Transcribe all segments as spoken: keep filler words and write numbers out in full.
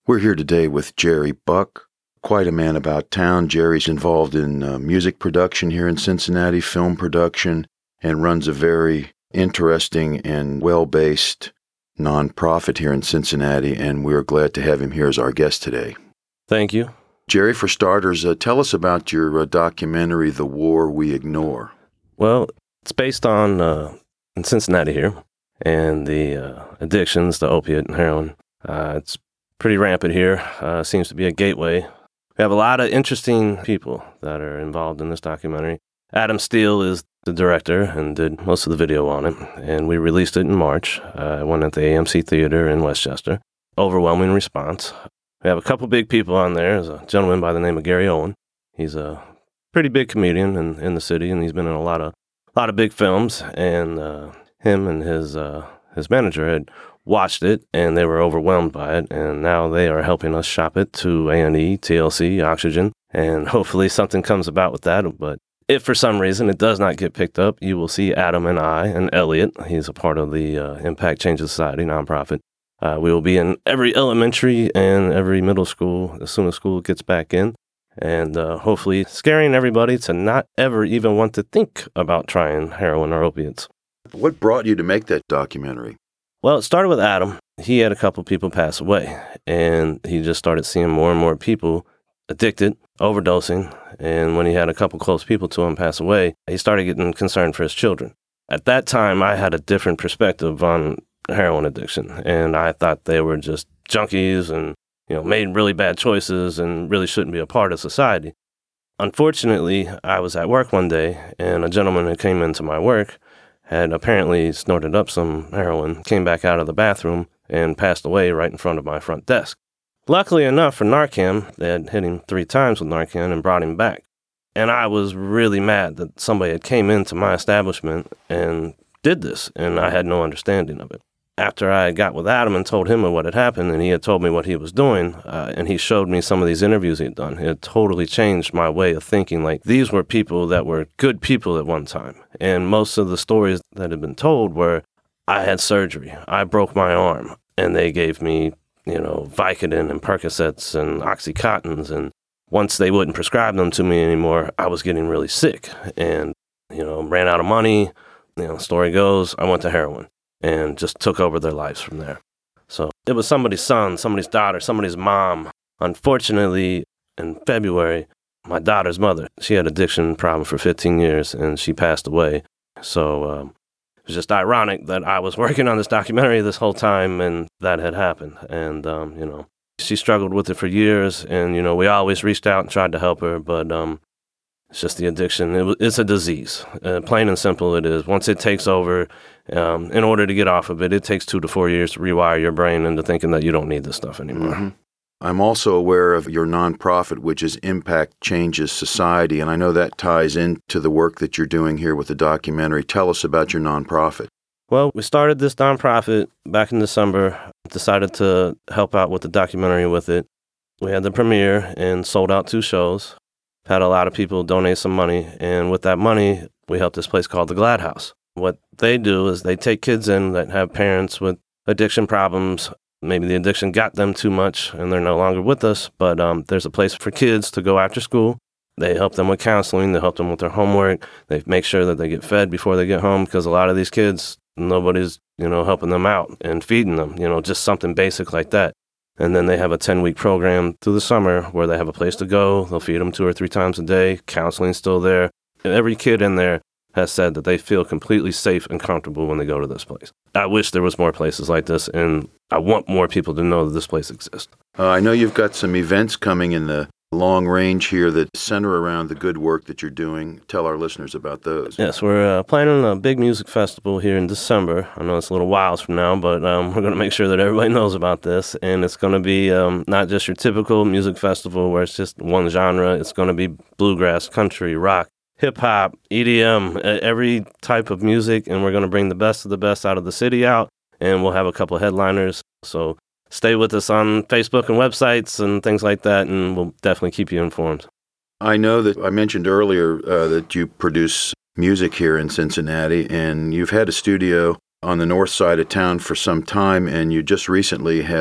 We're here today with Jerry Buck, quite a man about town. Jerry's involved in uh, music production here in Cincinnati, film production, and runs a very interesting and well-based nonprofit here in Cincinnati, and we're glad to have him here as our guest today. Thank you. Jerry, for starters, uh, tell us about your uh, documentary, The War We Ignore. Well, it's based on uh, in Cincinnati here, and the uh, addictions, the opiate and heroin. Uh, it's pretty rampant here. Uh, seems to be a gateway. We have a lot of interesting people that are involved in this documentary. Adam Steele is the director and did most of the video on it, and we released it in March. Uh, it went at the A M C Theater in Westchester. Overwhelming response. We have a couple big people on there. There's a gentleman by the name of Gary Owen. He's a pretty big comedian in, in the city, and he's been in a lot of a lot of big films. And uh, him and his uh, his manager had watched it, and they were overwhelmed by it, and now they are helping us shop it to A and E, T L C, Oxygen, and hopefully something comes about with that. But if for some reason it does not get picked up, you will see Adam and I and Elliot. He's a part of the uh, Impact Changes Society nonprofit. Uh, we will be in every elementary and every middle school as soon as school gets back in, and uh, hopefully scaring everybody to not ever even want to think about trying heroin or opiates. What brought you to make that documentary? Well, it started with Adam. He had a couple people pass away, and he just started seeing more and more people addicted, overdosing, and when he had a couple close people to him pass away, he started getting concerned for his children. At that time, I had a different perspective on heroin addiction, and I thought they were just junkies and, you know, made really bad choices and really shouldn't be a part of society. Unfortunately, I was at work one day, and a gentleman who came into my work had apparently snorted up some heroin, came back out of the bathroom, and passed away right in front of my front desk. Luckily enough for Narcan, they had hit him three times with Narcan and brought him back. And I was really mad that somebody had came into my establishment and did this, and I had no understanding of it. After I got with Adam and told him what had happened, and he had told me what he was doing, uh, and he showed me some of these interviews he had done, it totally changed my way of thinking. Like, these were people that were good people at one time. And most of the stories that had been told were, I had surgery, I broke my arm, and they gave me, you know, Vicodin and Percocets and Oxycontins, and once they wouldn't prescribe them to me anymore, I was getting really sick and, you know, ran out of money. You know, story goes, I went to heroin and just took over their lives from there. So it was somebody's son, somebody's daughter, somebody's mom. Unfortunately, in February, my daughter's mother, she had addiction problem for fifteen years, and she passed away. So um, it was just ironic that I was working on this documentary this whole time, and that had happened. And, um, you know, she struggled with it for years, and, you know, we always reached out and tried to help her, but um, it's just the addiction. It, it's a disease. Uh, plain and simple it is. Once it takes over, um, in order to get off of it, it takes two to four years to rewire your brain into thinking that you don't need this stuff anymore. Mm-hmm. I'm also aware of your nonprofit, which is Impact Changes Society, and I know that ties into the work that you're doing here with the documentary. Tell us about your nonprofit. Well, we started this nonprofit back in December, decided to help out with the documentary with it. We had the premiere and sold out two shows. Had a lot of people donate some money, and with that money, we helped this place called the Glad House. What they do is they take kids in that have parents with addiction problems. Maybe the addiction got them too much, and they're no longer with us, but um, there's a place for kids to go after school. They help them with counseling. They help them with their homework. They make sure that they get fed before they get home, because a lot of these kids, nobody's, you know, helping them out and feeding them, you know, just something basic like that. And then they have a ten-week program through the summer where they have a place to go. They'll feed them two or three times a day. Counseling's still there. And every kid in there has said that they feel completely safe and comfortable when they go to this place. I wish there was more places like this, and I want more people to know that this place exists. Uh, I know you've got some events coming in the long range here that center around the good work that you're doing. Tell our listeners about those. Yes, we're uh, planning a big music festival here in December. I know it's a little whiles from now, but um, we're going to make sure that everybody knows about this. And it's going to be um, not just your typical music festival where it's just one genre. It's going to be bluegrass, country, rock, hip-hop, E D M, every type of music. And we're going to bring the best of the best out of the city out. And we'll have a couple of headliners. So stay with us on Facebook and websites and things like that, and we'll definitely keep you informed. I know that I mentioned earlier uh, that you produce music here in Cincinnati, and you've had a studio on the north side of town for some time, and you just recently have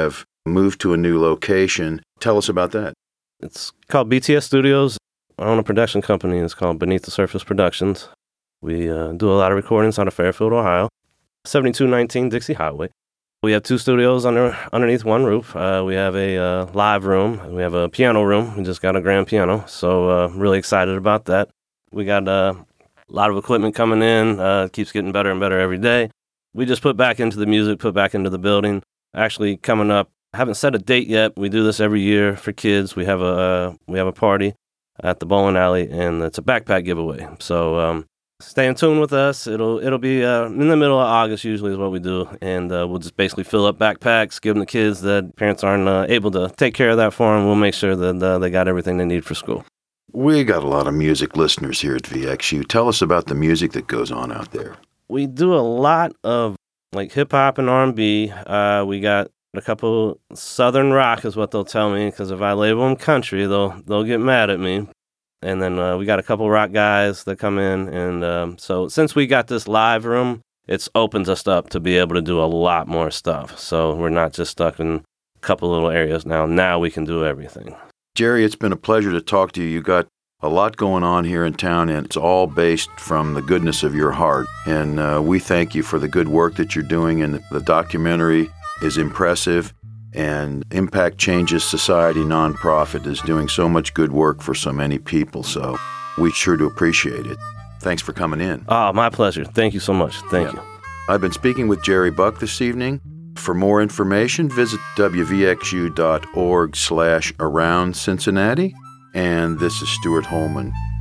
moved to a new location. Tell us about that. It's called B T S Studios. I own a production company. It's called Beneath the Surface Productions. We uh, do a lot of recordings out of Fairfield, Ohio, seventy-two nineteen Dixie Highway. We have two studios under underneath one roof. Uh, we have a uh, live room. We have a piano room. We just got a grand piano, so uh, really excited about that. We got uh, a lot of equipment coming in. Uh, it keeps getting better and better every day. We just put back into the music, put back into the building. Actually, coming up, I haven't set a date yet. We do this every year for kids. We have a uh, we have a party at the bowling alley, and it's a backpack giveaway. So. Um, Stay in tune with us. It'll it'll be uh, in the middle of August usually is what we do, and uh, we'll just basically fill up backpacks, give them to kids that parents aren't uh, able to take care of that for them. We'll make sure that uh, they got everything they need for school. We got a lot of music listeners here at V X U. Tell us about the music that goes on out there. We do a lot of like hip hop and R and B. Uh, we got a couple Southern rock is what they'll tell me, because if I label them country, they'll they'll get mad at me. And then uh, we got a couple rock guys that come in. And um, so since we got this live room, it's opens us up to be able to do a lot more stuff. So we're not just stuck in a couple little areas now. Now we can do everything. Jerry, it's been a pleasure to talk to you. You got a lot going on here in town, and it's all based from the goodness of your heart. And uh, we thank you for the good work that you're doing. And the documentary is impressive. And Impact Changes Society nonprofit is doing so much good work for so many people. So we sure do appreciate it. Thanks for coming in. Oh, my pleasure. Thank you so much. Thank yeah. you. I've been speaking with Jerry Buck this evening. For more information, visit w v x u dot org slash around Cincinnati. And this is Stuart Holman.